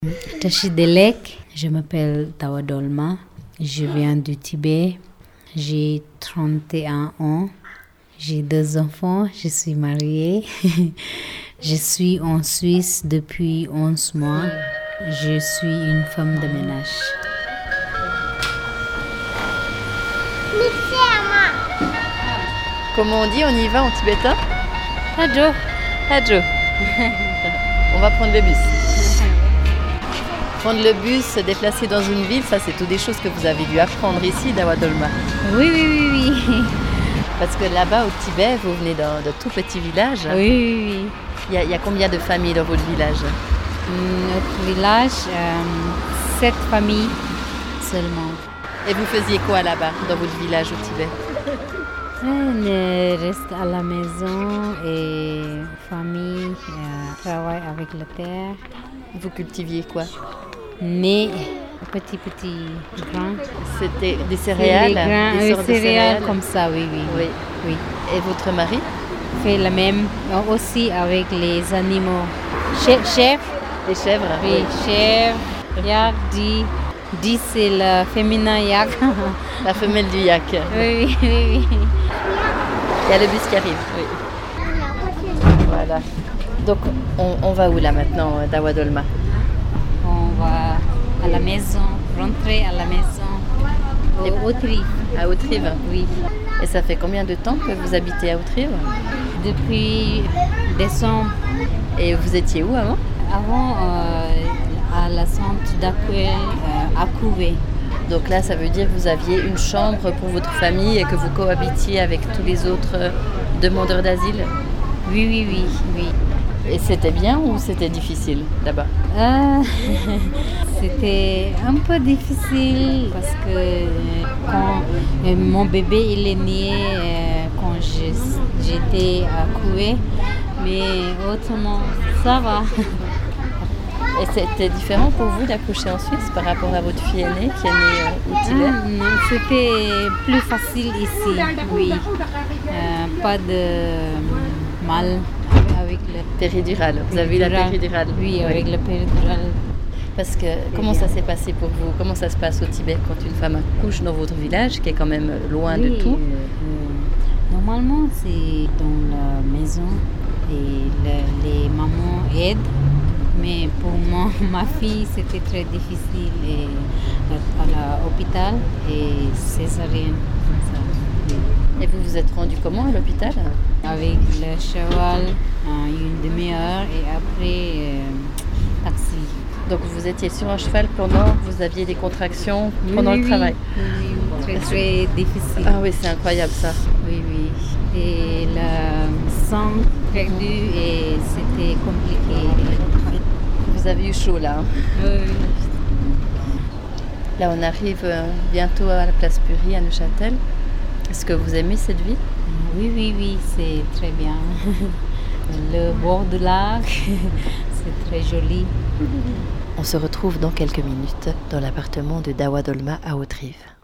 Tashidelek, je m'appelle Dawa Dolma, je viens du Tibet, j'ai 31 ans, j'ai 2 enfants, je suis mariée, je suis en Suisse depuis 11 mois, je suis une femme de ménage. Comment on dit on y va en tibétain? Hajo. Hajo. On va prendre le bus. Prendre le bus, se déplacer dans une ville, ça c'est toutes des choses que vous avez dû apprendre ici, Dawa Dolma. Oui. Parce que là-bas au Tibet, vous venez de tout petits villages. Oui. Il y a combien de familles dans votre village? Notre village, 7 familles seulement. Et vous faisiez quoi là-bas, dans votre village au Tibet? On reste à la maison et famille, travaille avec la terre. Vous cultiviez quoi? Mais petit grain. C'était des céréales? Des céréales comme ça, oui. Et votre mari? Fait la même aussi avec les animaux. Chef. Les chèvres? Oui, chèvre. Yak, di c'est le féminin yak. La femelle du yak. Oui. Il y a le bus qui arrive. Oui. Voilà. Donc on va où là maintenant, Dawa Dolma? On va à la maison, rentrer à la maison. Au Autrive. À Autrive? Oui. Et ça fait combien de temps que vous habitez à Autrive? Depuis décembre. Et vous étiez où avant? Avant, à la centre d'accueil à Couvé. Donc là, ça veut dire que vous aviez une chambre pour votre famille et que vous cohabitiez avec tous les autres demandeurs d'asile? Oui. Et c'était bien ou c'était difficile là-bas? C'était un peu difficile parce que quand mon bébé il est né, quand j'étais à Coué, mais autrement ça va. Et c'était différent pour vous d'accoucher en Suisse par rapport à votre fille aînée qui est née au Tibet? Non, c'était plus facile ici, oui. Pas de mal avec le péridurale. Vous avez eu la péridurale? Oui, avec la péridurale. Parce que comment ça s'est passé pour vous? Comment ça se passe au Tibet quand une femme accouche dans votre village qui est quand même loin de tout? Normalement, c'est dans la maison et les mamans aident. Mais pour moi, ma fille, c'était très difficile et à l'hôpital et césarienne. Et vous vous êtes rendu comment à l'hôpital? Avec le cheval, une demi-heure et après taxi. Donc vous étiez sur un cheval pendant que vous aviez des contractions pendant le travail? Oui, très difficile. Ah oui, c'est incroyable ça. Oui. Et le sang perdu et c'était compliqué. Vous avez eu chaud là? Oui. Là, on arrive bientôt à la place Purie à Neuchâtel. Est-ce que vous aimez cette ville? Oui, c'est très bien. Le bord du lac, c'est très joli. On se retrouve dans quelques minutes dans l'appartement de Dawa Dolma à Autrive.